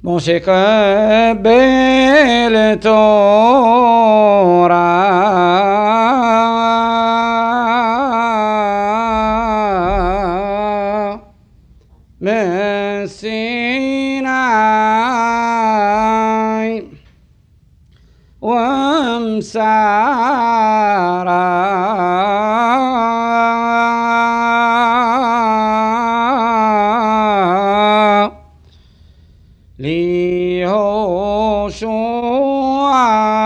موشي قبل تورا من سيناء ومسارا ليهوشع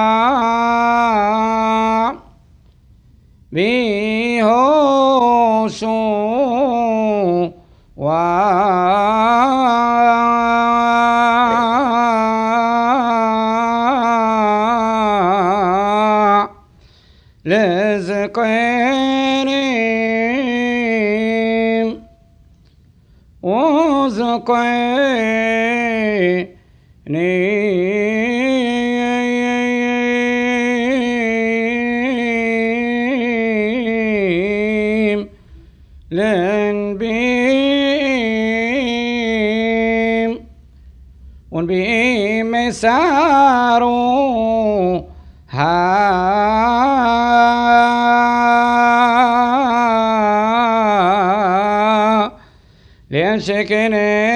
لزقيني لنبيم ونبيم مسارو لينشكن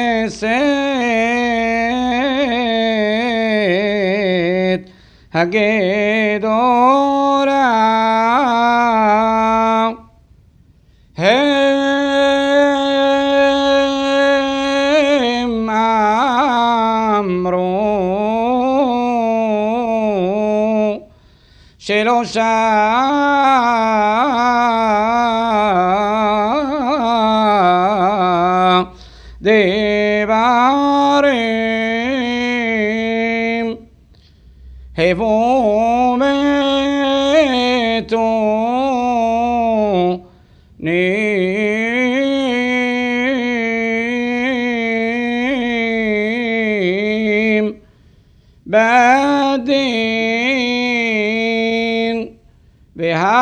السيد هقي دورا هم أمرو شلو ديباريم هفومتو نيم بدين بها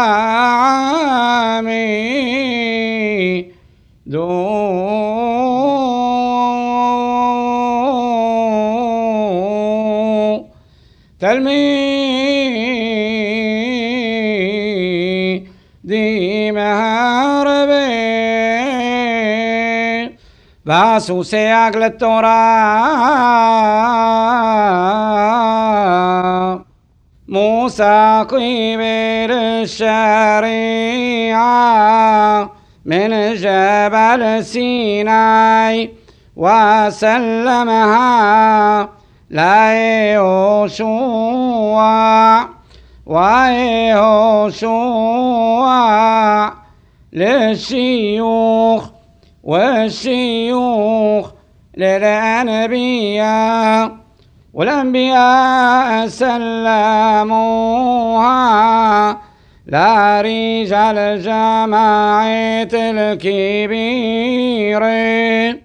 عامي دو تلمي دي مهربي باسو سياق للتورا موسى قبل الشريعة من جبل سيناء وسلمها ليهوشع ويهوشع للشيوخ والشيوخ للأنبياء والأنبياء سلموها لرجال الجماعة الكبيرين